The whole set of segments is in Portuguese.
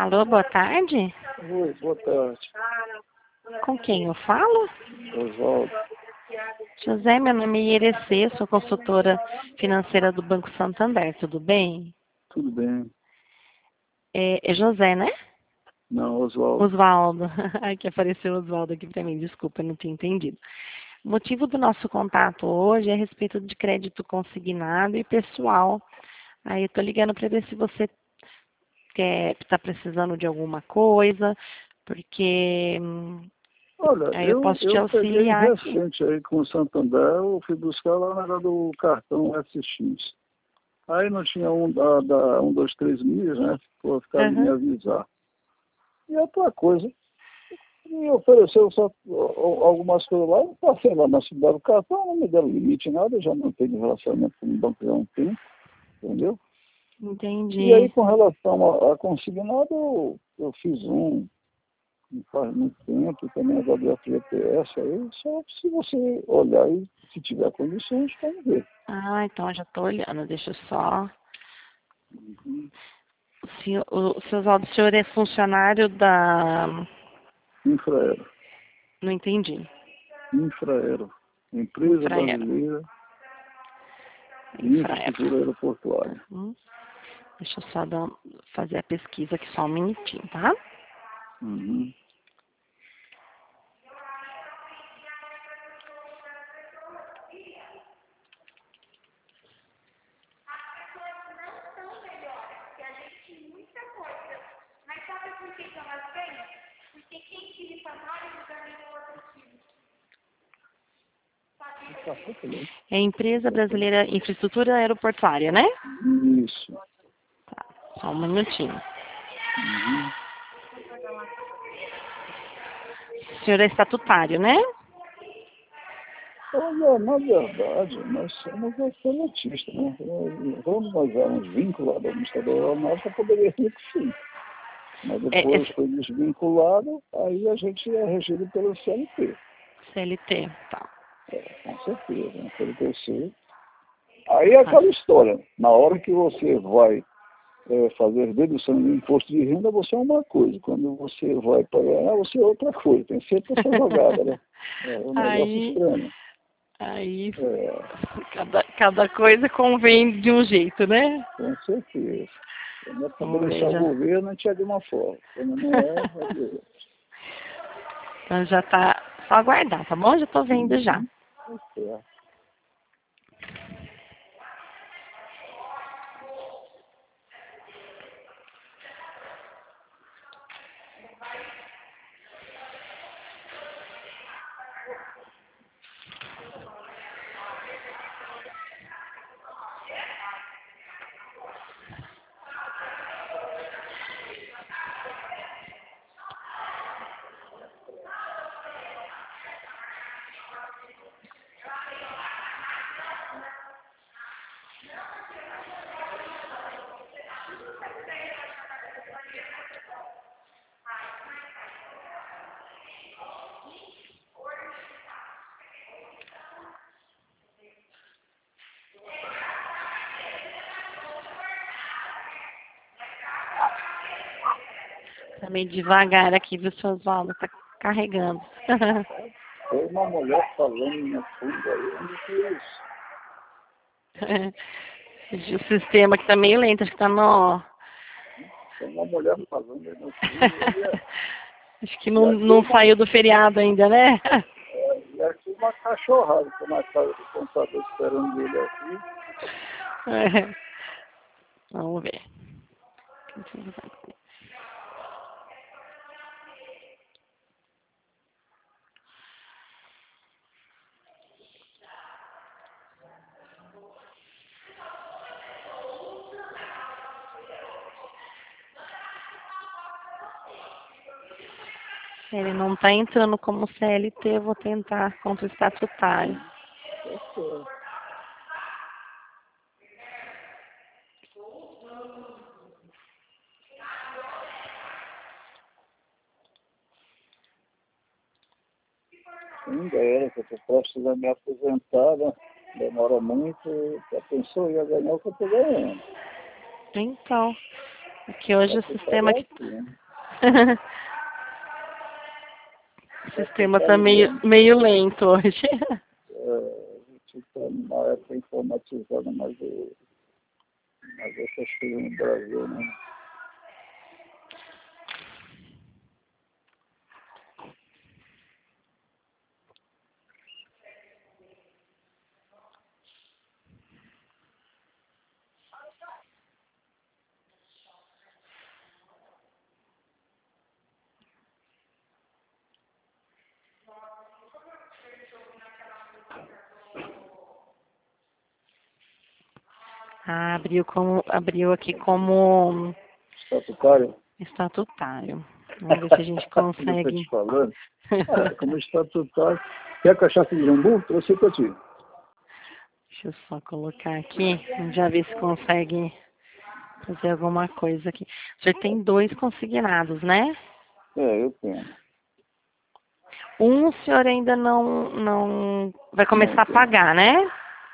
Alô, boa tarde. Oi, boa tarde. Com quem eu falo? Oswaldo. José, meu nome é Irecê, sou consultora financeira do Banco Santander, tudo bem? Tudo bem? É José, né? Não, Oswaldo. Oswaldo. Ai, que apareceu Oswaldo aqui para mim, desculpa, eu não tinha entendido. O motivo do nosso contato hoje é a respeito de crédito consignado e pessoal. Aí eu tô ligando para ver se você está precisando de alguma coisa, porque Olha, aí eu eu, posso te eu peguei auxiliar aqui. recente aí com o Santander, eu fui buscar lá na hora do cartão SX. Aí não tinha da 1, 2, 3 milhas, né? Por ficar de me Aham. avisar. E outra coisa, me ofereceu só algumas coisas lá, eu passei lá na cidade do cartão, não me deram limite nada, eu já não tenho relacionamento com o banco há um tempo, entendeu? E aí, Entendi. com relação a consignado, eu fiz não faz muito tempo, também agora FGTS, aí só se você olhar e se tiver condições, vamos ver. Ah, então eu já estou olhando, deixa eu só. Uhum. O seu Oswaldo, o senhor é funcionário da. Infraero, Não entendi. Infraero, Empresa Infraero. Brasileira de Infraero. Infraestrutura Aeroportuária. Uhum. Deixa eu só fazer a pesquisa aqui só um minutinho, tá? Uhum. Tá tudo bem. É a Empresa Brasileira Infraestrutura Aeroportuária, né? Isso. Tá, só um minutinho. Uhum. O senhor é estatutário, né? Olha, na verdade, nós somos absolutistas, né? Quando nós éramos vinculados ao Ministério da Aeronáutica, poderia ser que sim. Mas É depois foi desvinculado, aí a gente é regido pelo CLT. CLT, tá. Com certeza, né? Pelo TC. Aí é Ah, aquela história, na hora que você vai fazer dedução de imposto de renda, você é uma coisa. Quando você vai pagar, você é outra coisa. Tem sempre essa jogada, né? É um negócio Aí, estranho. aí, É, cada coisa convém de um jeito, né? com certeza. Quando é para Vamos ver beneficiar o já. governo, a gente é de uma forma. Quando não é, é de outra. Então já tá. Só aguardar, tá bom? Já tô vendo já. Uhum. Tá certo. Tá meio devagar aqui, viu, seu Oswaldo? Tá carregando. Tem uma mulher falando no fundo aí, onde que é isso? O sistema aqui tá meio lento, acho que tá no. Tem uma mulher falando aí no fundo. Acho que E aqui não saiu do feriado ainda, né? uma cachorrada que na casa do contador esperando ele aqui. É. Vamos ver. Ele não está entrando como CLT, eu vou tentar contra o estatutário. Ainda era que eu estou prestes a me aposentar, né? Demora muito. Já pensou, ia ganhar o que eu estou ganhando. Então, Porque hoje o sistema aqui... O sistema está meio lento hoje. A gente está numa época informatizada, mas essas coisas no Brasil, né? Ah, abriu aqui como Estatutário? estatutário. Vamos ver se a gente Eu tô consegue. te falando. Como estatutário. Quer cachaça de jambu? Trouxe pra ti. Deixa eu só colocar aqui, já ver se consegue fazer alguma coisa aqui. O senhor tem 2 consignados, né? Eu tenho. Um o senhor ainda não vai Não começar a tenho. pagar, né?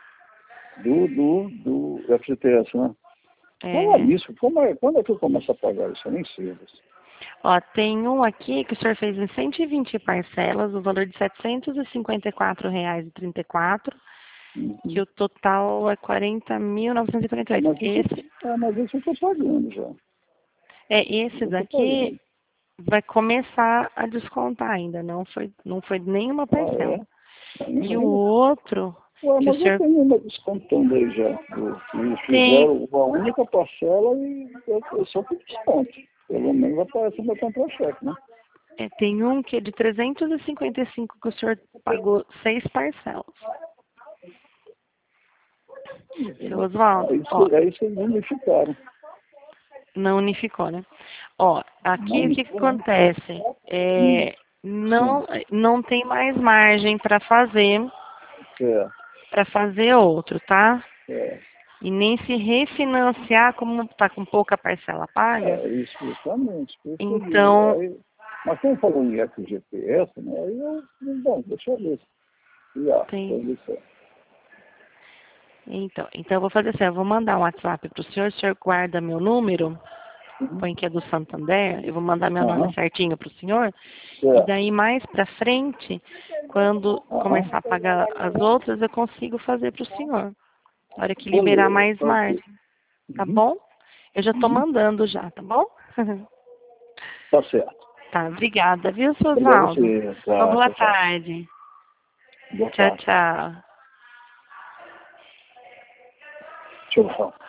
Do FGTS, né? Fala É, nisso. Quando é que eu começo a pagar isso? Eu nem sei. ó, tem um aqui que o senhor fez em 120 parcelas, o valor de R$ 754,34, que Uhum. o total é 40.948. Mas isso eu estou pagando já. Esse Eu estou daqui pagando. vai começar a descontar ainda, não foi nenhuma parcela. E o Ainda? outro Ué, que o mas eu senhor tenho uma descontando aí já. Eles tem, fizeram uma única parcela e eu só fiz desconto. Pelo menos aparece no meu contra-cheque, né? tem um que é de 355 que o senhor pagou 6 parcelas. Seu Oswaldo, ó, Aí vocês unificaram. não unificou, né? Ó, Não aqui o que que unificou? acontece? Sim, Não tem mais margem é, para fazer outro, tá? é. E nem se refinanciar, como está com pouca parcela paga, Isso, justamente. Por isso que eu digo. então, Mas como falou em FGTS, né? Aí bom, deixa eu ver. tem. Deixa eu ver. Então eu vou fazer assim, eu vou mandar um WhatsApp para o senhor guarda meu número, Uhum. põe que é do Santander, eu vou mandar meu nome Aham, certinho para o senhor, e certo. daí mais para frente, quando Aham. começar a pagar as outras, eu consigo fazer para o senhor. Na hora que liberar Beleza, mais tá ok. margem, tá Uhum. bom? Eu já estou Uhum. mandando já, tá bom? Tá certo. Tá, obrigada, viu, seu Obrigado a Oswaldo? você. Uma Tá, boa tchau, tchau. tarde. Boa Tchau, tarde. tchau. Tchau, tchau.